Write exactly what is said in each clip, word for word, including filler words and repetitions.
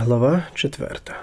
Глава четверта.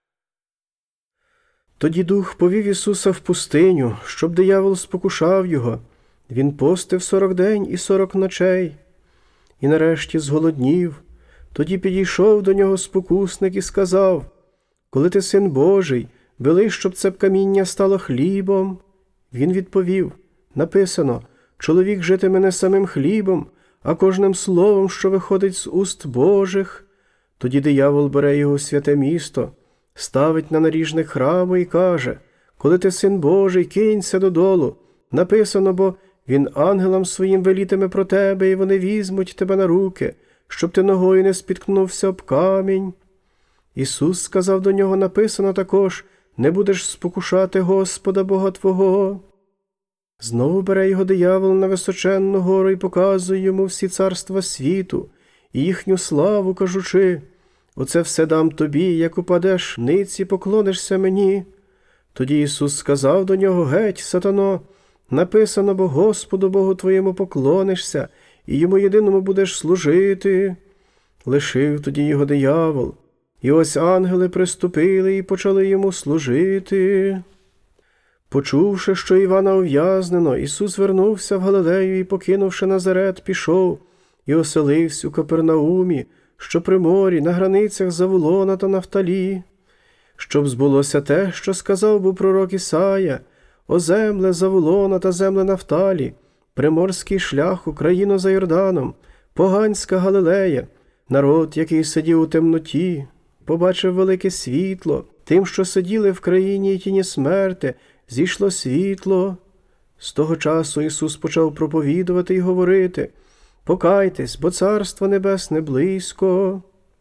Тоді Дух повів Ісуса в пустиню, щоб диявол спокушав його. Він постив сорок день і сорок ночей. І нарешті зголоднів. Тоді підійшов до нього спокусник і сказав: «Коли ти син Божий, вели, щоб це каміння стало хлібом». Він відповів: «Написано, чоловік житиме не самим хлібом, а кожним словом, що виходить з уст Божих». Тоді диявол бере його у святе місто, ставить на наріжник храму і каже: «Коли ти син Божий, кинься додолу. Написано, бо він ангелам своїм велітиме про тебе, і вони візьмуть тебе на руки, щоб ти ногою не спіткнувся об камінь». Ісус сказав до нього: «Написано також: не будеш спокушати Господа Бога твого». Знову бере його диявол на височенну гору і показує йому всі царства світу і їхню славу, кажучи: «Оце все дам тобі, як упадеш ниць і поклонишся мені». Тоді Ісус сказав до нього: «Геть, сатано, написано, бо Господу Богу твоєму поклонишся, і йому єдиному будеш служити». Лишив тоді його диявол, і ось ангели приступили і почали йому служити. Почувши, що Івана ув'язнено, Ісус вернувся в Галилею і, покинувши Назарет, пішов і оселився у Капернаумі, що при морі, на границях Завулона та Нафталі, щоб збулося те, що сказав був пророк Ісая: «О земле Завулона та земле Нафталі, приморський шлях, Україно за Йорданом, поганська Галилея, народ, який сидів у темноті, побачив велике світло, тим, що сиділи в країні й тіні смерти, зійшло світло». З того часу Ісус почав проповідувати й говорити: «Покайтесь, бо Царство Небесне близько».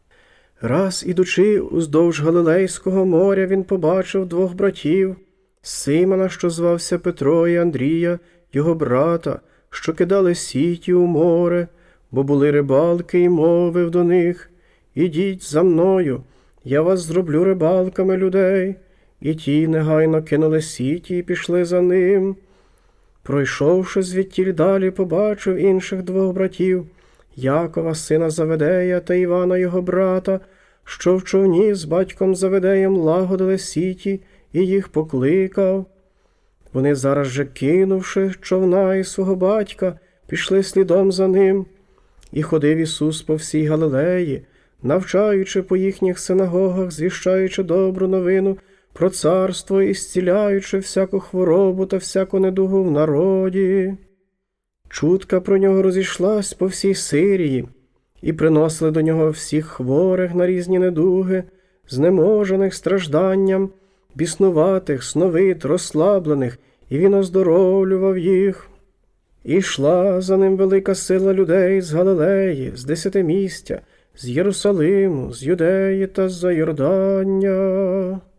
Раз, ідучи уздовж Галилейського моря, він побачив двох братів: Симона, що звався Петро, і Андрія, його брата, що кидали сіті у море, бо були рибалки, і мовив до них: «Ідіть за мною, я вас зроблю рибалками людей». І ті негайно кинули сіті і пішли за ним. Пройшовши звідтіль далі, побачив інших двох братів: Якова, сина Заведея, та Івана, його брата, що в човні з батьком Заведеєм лагодили сіті, і їх покликав. Вони зараз же, кинувши човна і свого батька, пішли слідом за ним. І ходив Ісус по всій Галилеї, навчаючи по їхніх синагогах, звіщаючи добру новину про царство і зціляючи всяку хворобу та всяку недугу в народі. Чутка про нього розійшлась по всій Сирії, і приносили до нього всіх хворих на різні недуги, знеможених стражданням, біснуватих, сновид, розслаблених, і він оздоровлював їх. І йшла за ним велика сила людей з Галилеї, з Десятимістя, з Єрусалиму, з Юдеї та з-за Йордання.